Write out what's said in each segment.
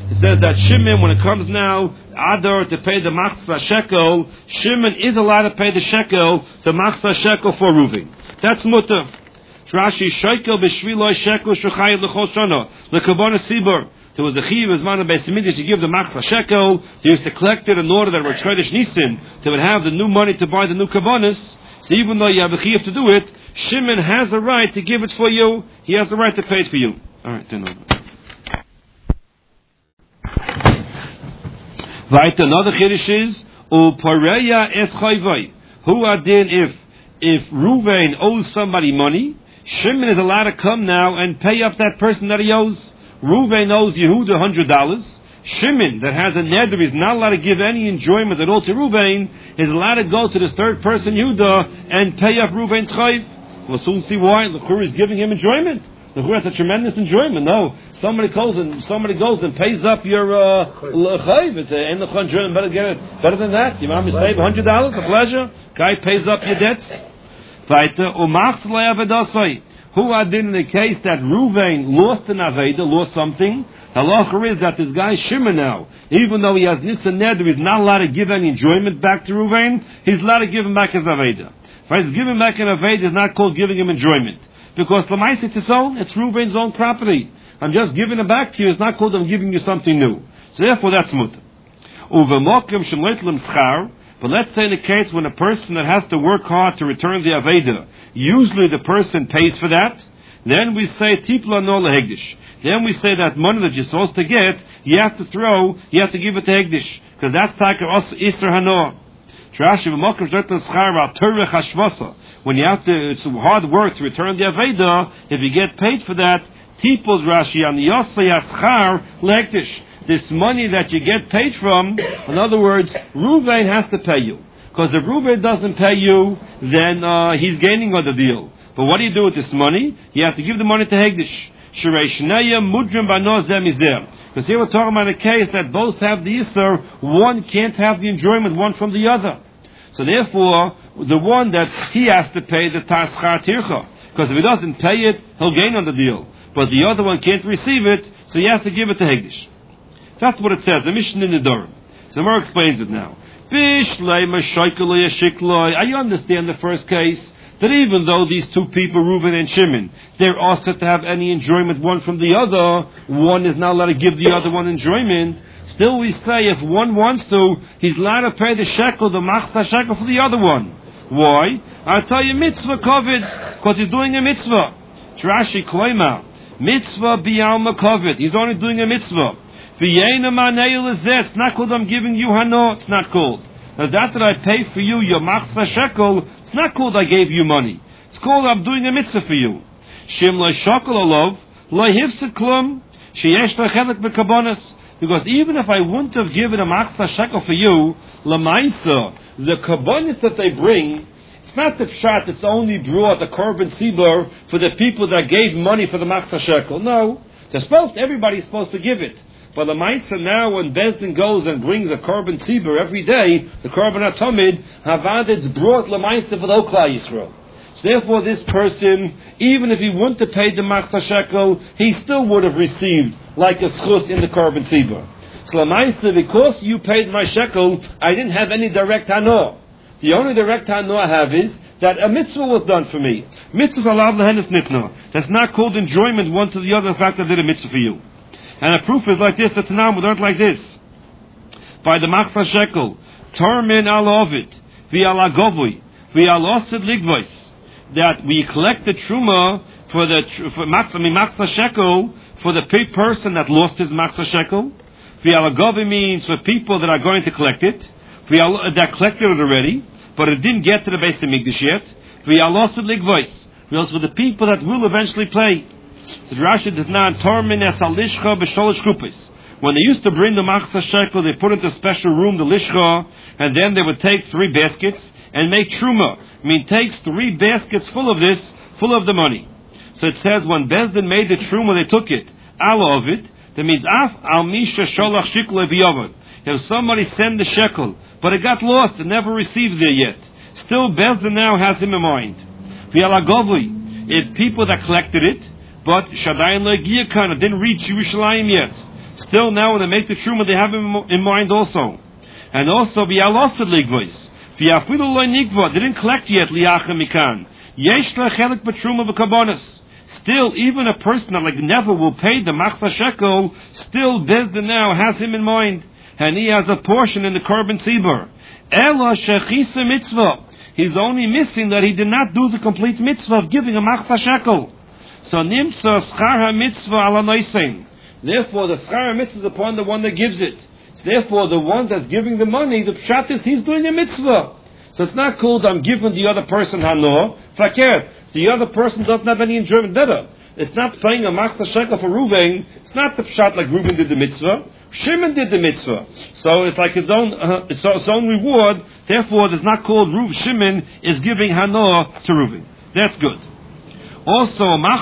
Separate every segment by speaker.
Speaker 1: It says that Shimon, when it comes now, Adar, to pay the machzah shekel, Shimon is allowed to pay the shekel, the machzah shekel for Reuven. That's mutter. Rashi, shekel b'shviloi shekel shechayit l'chol shana, l'kabana sibur. There was a chiv as man of Beis Hamikdash to give the machzah shekel. They used to collect it in order that Rosh Chodesh Nisan, they would have the new money to buy the new kabbanis. So even though you have a chiv to do it, Shimon has a right to give it for you. He has a right to pay it for you. All right, then. Right, another chiddush is upareya es chayvai. Who adin if Reuven owes somebody money, Shimon is allowed to come now and pay up that person that he owes. Reuven owes Yehuda $100. Shimon, that has a neder, is not allowed to give any enjoyment at all to Reuven, is allowed to go to this third person, Yehuda, and pay up Reuven's chayv. We'll soon see why. L'chur is giving him enjoyment. L'chur has a tremendous enjoyment. No, somebody goes and pays up your chayv. It's an enjoyment. Better get it better than that. You want me to save $100? A pleasure. Guy pays up your debts. Who are in the case that Reuven lost an aveda, lost something? The halacha is that this guy Shimon now, even though he has nisan neder, he's not allowed to give any enjoyment back to Reuven. He's allowed to give him back his aveda. If he's giving back an aveda, is not called giving him enjoyment, because l'mais it's his own. It's Reuven's own property. I'm just giving it back to you. It's not called I'm giving you something new. So therefore, that's mutter. But let's say in the case when a person that has to work hard to return the aveda, usually the person pays for that. Then we say tipla no lehegdish. Then we say that money that you're supposed to get, you have to give it to hegdish, because that's taka iser hanoah. When you have to, it's hard work to return the aveda. If you get paid for that, tipos Rashi on the yosei aschar lehegdish. This money that you get paid from, in other words, Reuven has to pay you. Because if Reuven doesn't pay you, then he's gaining on the deal. But what do you do with this money? You have to give the money to Hegdish. Because here we're talking about a case that both have the Yisr, one can't have the enjoyment, one from the other. So therefore, the one that he has to pay the Taschar Tircha. Because if he doesn't pay it, he'll gain on the deal. But the other one can't receive it, so he has to give it to Hegdish. That's what it says, the Mishnah in the Durham. So Mar explains it now. I understand the first case, that even though these two people, Reuven and Shimon, they're also to have any enjoyment one from the other, one is not allowed to give the other one enjoyment. Still we say if one wants to, he's allowed to pay the shekel, the machzah shekel for the other one. Why? I'll tell you mitzvah kovid, because he's doing a mitzvah. Rashi Kloima, mitzvah b'yalma kovid, he's only doing a mitzvah. It's not called I'm giving you hano, it's not called. Now that I pay for you your machzah shekel, it's not called I gave you money. It's called I'm doing a mitzvah for you. Shim lo shekel olov, lo hifsed klum, sheyesh lo chelik b'kabonis. Because even if I wouldn't have given a machzah shekel for you, lamaisa, the kabonis that they bring, it's not the pshat, it's only brought the korban sibur for the people that gave money for the machzah shekel. No, everybody's supposed to give it. But the Maisa now, when Bezdin goes and brings a korban tzibur every day, the korban atomid, Havad, it's brought the Maisa for the whole Klal Yisrael. So therefore, this person, even if he wouldn't have paid the machzah shekel, he still would have received like a schus in the korban tzibur. So the Maisa, because you paid my shekel, I didn't have any direct hano. The only direct hano I have is that a mitzvah was done for me. Mitzvahs alav lehenes nitna. That's not called enjoyment one to the other. The fact that I did a mitzvah for you. And a proof is like this, the Tanam we learned like this. By the Machzah Shekel, Tormin al Ovid, V'al Agovui, V'al Osid Ligvois, that we collect the Truma for Machzah Shekel, for the person that lost his Machzah Shekel. V'al Agovui means for people that are going to collect it, that collected it already, but it didn't get to the Beis Hamikdash yet. V'al Osid Ligvois, for the people that will eventually play. So Rashi does not tormin es alishcha b'sholish kupis. When they used to bring the machzah shekel, they put it in a special room, the lishcha, and then they would take 3 baskets and make truma. Takes 3 baskets full of this, full of the money. So it says when Bezdin made the truma, they took it. Ala of it. That means af al misha sholach shikle v'yavon. If somebody sent the shekel, but it got lost, it never received there yet. Still Bezdin now has him in mind. V'yala govli. If people that collected it, but Shadayin Legiyakan, it didn't reach Yerushalayim yet. Still now when they make the truma, they have him in mind also. And also, v'yalosad ligvois. V'yafilu loy nikva, they didn't collect yet liacha mikan. Yesh chelik b'truma v'kabonis. Still, even a person that like never will pay the machzah shekel, still Bezdin now has him in mind. And he has a portion in the korban tzibur. Ela shechisa mitzvah. He's only missing that he did not do the complete mitzvah of giving a machzah shekel. So nimsa schar ha-mitzvah ala noisein. Therefore, the schar ha-mitzvah is upon the one that gives it. Therefore, the one that's giving the money, the pshat is he's doing a mitzvah. So it's not cool that I'm giving the other person hanoah. Fakir, the other person doesn't have any enjoyment better. It's not paying a machzah shekel for Reuven. It's not the pshat like Reuven did the mitzvah. Shimon did the mitzvah. So it's like his own reward. Therefore, it's not called Shimon is giving hanoah to Reuven. That's good. Also,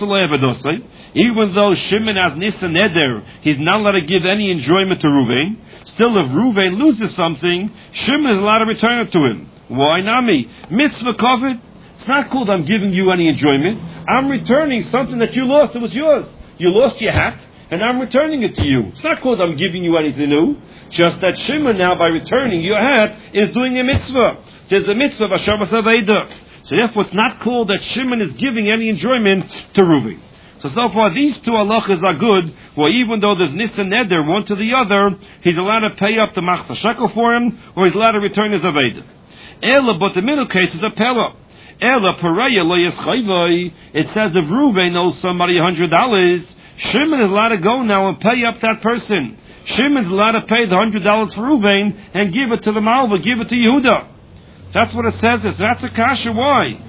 Speaker 1: even though Shimon has Nisan Neder, he's not allowed to give any enjoyment to Reuven. Still, if Reuven loses something, Shimon is allowed to return it to him. Why nami? Mitzvah covered. It's not cool that I'm giving you any enjoyment. I'm returning something that you lost. It was yours. You lost your hat, and I'm returning it to you. It's not cool that I'm giving you anything new. Just that Shimon now, by returning your hat, is doing a mitzvah. There's a mitzvah of Hashavas Aveda. So therefore, it's not cool that Shimon is giving any enjoyment to Reuven. So far, these two halachas are good, where even though there's Nisan Neder, one to the other, he's allowed to pay up the machzah shekel for him, or he's allowed to return his Aveda. Ela, but the middle case is a pella. Ela, pareya lo yeschayvai. It says if Reuven owes somebody $100, Shimon is allowed to go now and pay up that person. Shimon is allowed to pay the $100 for Reuven and give it to the Malva, give it to Yehuda. That's what it says. That's a kasha. Why?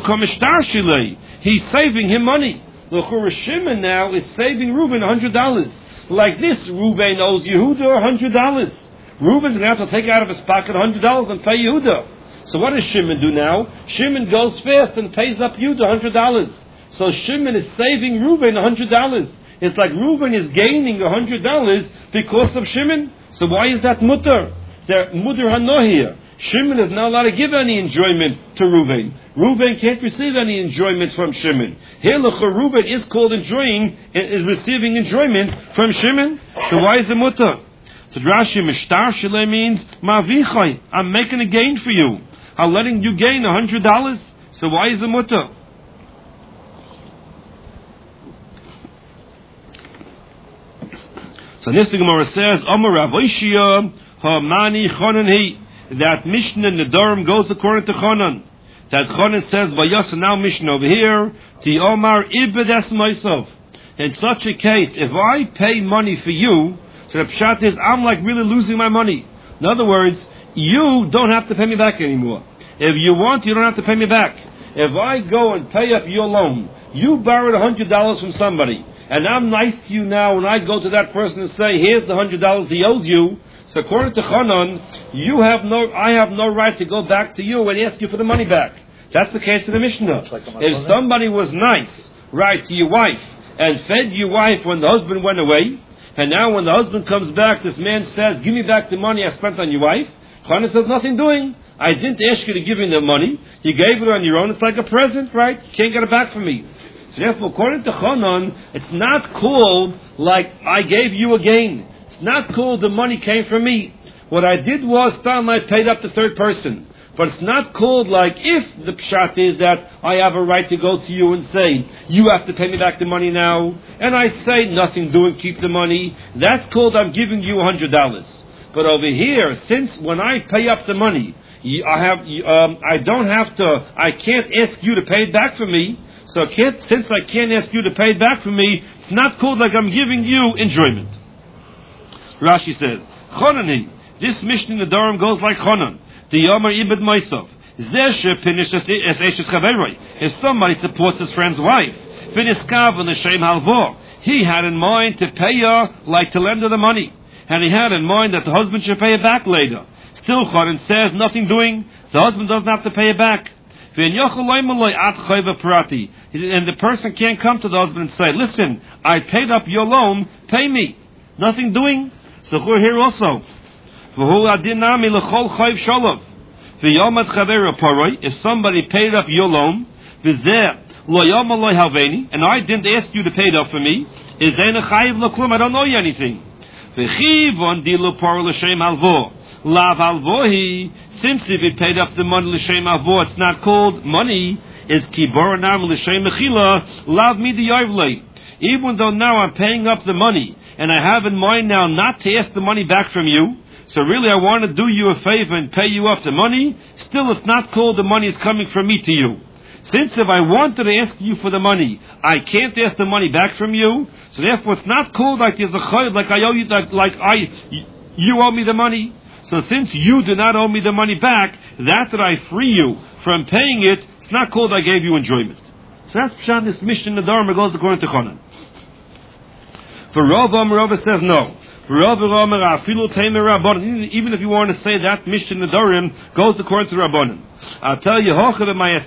Speaker 1: He's saving him money. L'chura Shimon now is saving Reuven $100. Like this, Reuven owes Yehuda $100. Reuven's going to have to take out of his pocket $100 and pay Yehuda. So what does Shimon do now? Shimon goes fast and pays up Yehuda $100. So Shimon is saving Reuven $100. It's like Reuven is gaining $100 because of Shimon. So why is that mutter? They're mutter hanoah here. Shimon is not allowed to give any enjoyment to Reuven. Reuven can't receive any enjoyment from Shimon. Here, Reuven is called enjoying, is receiving enjoyment from Shimon. So why is the mutter? So Rashi, Mishtar Shile means, Mavichai, I'm making a gain for you. I'm letting you gain $100. So why is the mutter? So this the Gemara says, Amar Rav Oishia, Hamani Chonan He. That Mishnah in the Durham goes according to Chonan. That Chonan says, Vayasa now Mishnah over here, Ti Omar Ibedes myself. In such a case, if I pay money for you, so the pshat is, I'm like really losing my money. In other words, you don't have to pay me back anymore. If you want, you don't have to pay me back. If I go and pay up your loan, you borrowed $100 from somebody, and I'm nice to you now, and I go to that person and say, here's the $100 he owes you. So according to Chanan, I have no right to go back to you and ask you for the money back. That's the case of the Mishnah. If somebody was nice, right, to your wife, and fed your wife when the husband went away, and now when the husband comes back, this man says, give me back the money I spent on your wife, Chanan says, nothing doing. I didn't ask you to give me the money. You gave it on your own. It's like a present, right? You can't get it back from me. So therefore, according to Chanan, it's not called like I gave you a gain. It's not called the money came from me. What I did was, I paid up the third person. But it's not called like if the pshat is that I have a right to go to you and say, you have to pay me back the money now. And I say, nothing doing, keep the money. That's called I'm giving you $100. But over here, since when I pay up the money, I can't ask you to pay it back for me. So since I can't ask you to pay it back for me, it's not called like I'm giving you enjoyment. Rashi says, Chonani, this mission in the Durham goes like Chonan. The Yomer Ibid Myself. If somebody supports his friend's wife, he had in mind to pay her, like to lend her the money. And he had in mind that the husband should pay it back later. Still, Chonan says, nothing doing, the husband doesn't have to pay it back. And the person can't come to the husband and say, listen, I paid up your loan, pay me. Nothing doing. So we're here also. If somebody paid up your loan, and I didn't ask you to pay it up for me, I don't owe you anything. Lav alvohi, since if it paid up the money l'shem avo, it's not called money. Is kiboranam l'shem mechila lav midi yavle. Even though now I'm paying up the money, and I have in mind now not to ask the money back from you, so really I want to do you a favor and pay you up the money, still it's not called the money is coming from me to you. Since if I wanted to ask you for the money, I can't ask the money back from you, so therefore it's not called like there's a chayv, like I owe you, you owe me the money. So since you do not owe me the money back, that I free you from paying it, it's not called I gave you enjoyment. So that's Pshat, this Mishnah in the Dharma goes according to Chonan. For Rava says no. Even if you want to say that Mishnah in the Dharma goes according to Rabbanan. I'll tell you, here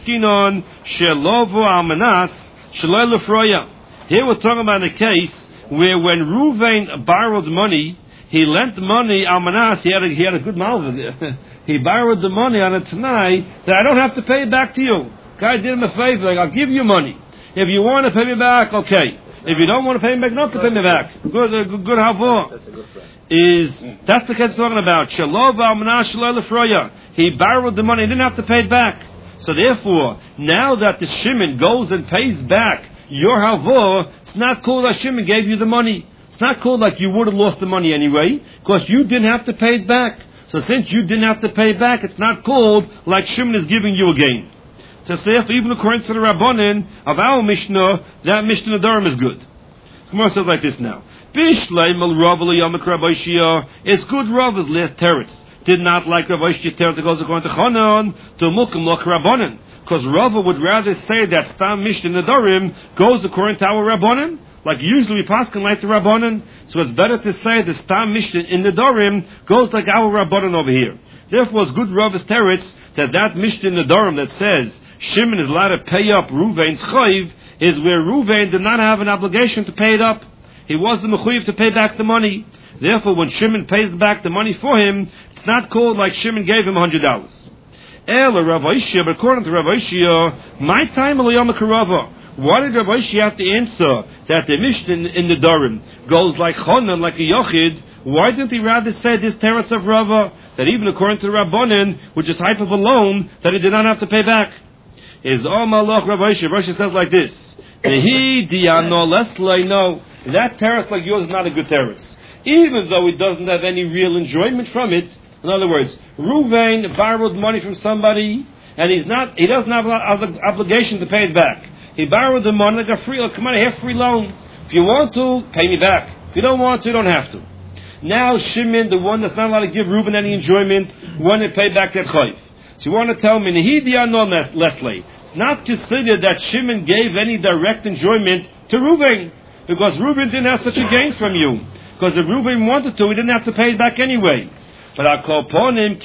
Speaker 1: we're talking about a case where when Ruvain borrowed money, he lent the money, Almanas, he had a good malva there. He borrowed the money on a Tanai that I don't have to pay it back to you. Guy did him a favor, like, I'll give you money. If you want to pay me back, okay. If you don't want to pay me back, not to pay me back. Good havor.
Speaker 2: That's a good friend.
Speaker 1: That's the case talking about. Shalov Almanas Shaloi Lefroya. He borrowed the money, he didn't have to pay it back. So therefore, now that the Shimon goes and pays back your havor, it's not called that Shimon gave you the money. It's not called like you would have lost the money anyway, because you didn't have to pay it back. So since you didn't have to pay it back, it's not called like Shimon is giving you a gain. So therefore, even according to the Rabbanan of our Mishnah, that Mishnah Dharma is good. So Gemara says like this now. It's good Rava's last teretz. Did not like Rav Oish's teretz that goes according to Chanan, to Mukim Lach Rabbanan. Because Rava would rather say that Stam Mishnah Nadarim goes according to our Rabbanan. Like usually we paskin like the Rabbanan, so it's better to say the Stam Mishnah in the Dorim goes like our Rabbanan over here. Therefore, it's good Rava's teretz that Mishnah in the Dorim that says Shimon is allowed to pay up Reuven's chayv is where Reuven did not have an obligation to pay it up. He wasn't mechuyev to pay back the money. Therefore, when Shimon pays back the money for him, it's not called like Shimon gave him $100. Ela Rav Oishia, but according to Rav Oishia, my time Elayama Karava. Why did Rav Oishia have to answer that the Mishnah in the Dorim goes like Chonan, like a Yochid? Why didn't he rather say this teretz of Rava, that even according to the Rabbanan, which is type of a loan, that he did not have to pay back? Is Malach Rav Oishia. Rav Oishia says like this: Dehi diano leslay. No, that teretz like yours is not a good teretz, even though he doesn't have any real enjoyment from it. In other words, Reuven borrowed money from somebody, and he doesn't have an obligation to pay it back. He borrowed the money like a free loan. If you want to, pay me back. If you don't want to, you don't have to. Now Shimon, the one that's not allowed to give Reuben any enjoyment, wanted to pay back that chayv. So you want to tell me, Leslie, it's not considered that Shimon gave any direct enjoyment to Reuben, because Reuben didn't have such a gain from you. Because if Reuben wanted to, he didn't have to pay it back anyway. But I'll call upon him,